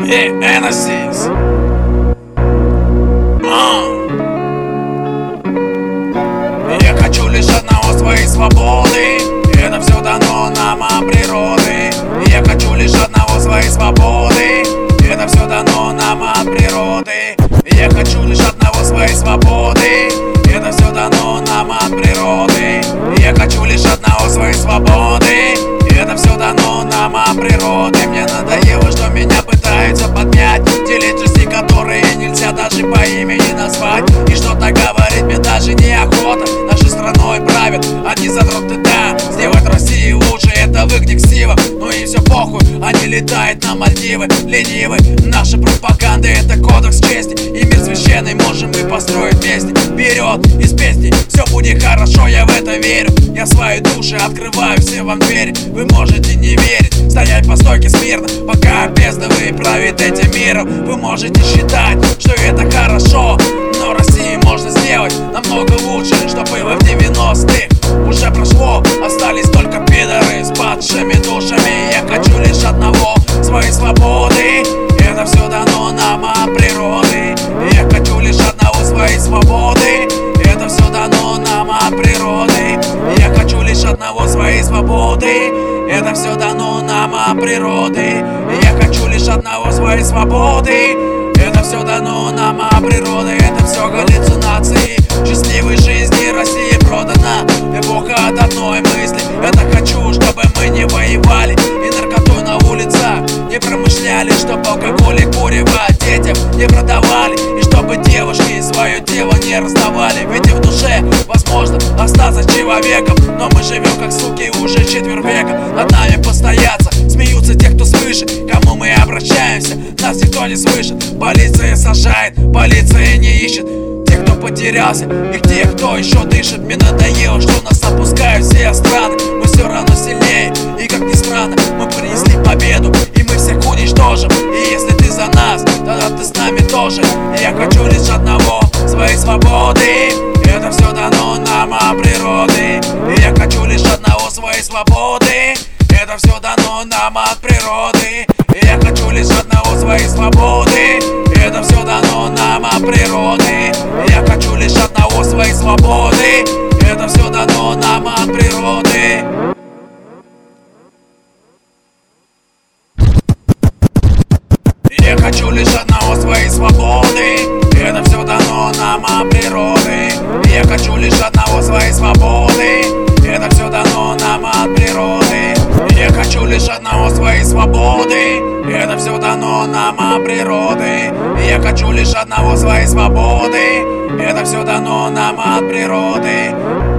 Эносис. Я хочу лишь одного, своей свободы. Это все дано нам от природы. Я хочу лишь одного, своей свободы. Это все дано нам от природы. Я хочу лишь одного, своей свободы. Это все дано нам от природы. Я хочу лишь одного, своей свободы. Это все дано нам от природы. Мне надоело, что меня пытаются поднять, те личности, которые нельзя даже по имени назвать. И что-то говорить мне даже неохота. Нашей страной правят одни задроты, да. Сделать Россию лучше, это в их диксивах. Ну и все похуй, они летают на Мальдивы. Ленивы, наша пропаганда — это кодекс чести. И мир священный можем мы построить вместе. Вперед, из песни все будет хорошо, я в это верю. Я свои души открываю, все вам двери. Вы можете не верить, стоять по стойке смирно, пока бездны правит этим миром. Вы можете считать, что это хорошо, но России можно сделать намного лучше. Что было в 90-х уже прошло, остались только пидоры с падшими душами. Я хочу лишь одного, своей свободы. Это все дано нам от природы. Я хочу лишь одного, своей свободы. Это все дано нам от природы. Я хочу лишь одного, своей свободы. Это все дано нам от природы. Я хочу лишь одного, своей свободы. Это все дано нам от природы. Это все галлюцинации счастливой жизни. Россия продана, эпоха от одной мысли. Это хочу, чтобы мы не воевали и наркотой на улицах не промышляли, чтобы алкоголь и курево детям не продавали, и чтобы девушки свое тело не раздавали. Ведь и в душе возможно остаться человеком, но мы живем как суки уже четверть века. Над нами постоятся, смеются те, кто свыше. Кому мы обращаемся, нас никто не слышит. Полиция сажает, полиция не ищет тех, кто потерялся, и тех, кто еще дышит. Мне надоело, что нас опускают все страны. Мы все равно сильнее, и как ни странно, мы принесли победу, и мы всех уничтожим. И если ты за нас, тогда ты с нами тоже. Я хочу лишь одного, своей свободы. Это все дано нам от природы. Я хочу лишь одного, своей свободы. Это все дано нам от природы. Я хочу лишь одного, своей свободы. Это все дано нам от природы. Я хочу лишь одного, своей свободы. Это все дано нам от природы. Я хочу лишь одного, своей свободы. Это все дано нам от природы. Я хочу лишь одного, своей свободы. Это все дано нам от природы. Я хочу лишь одного, своей свободы. Это все дано нам от природы. Я хочу лишь одного, своей свободы. Это все дано нам от природы.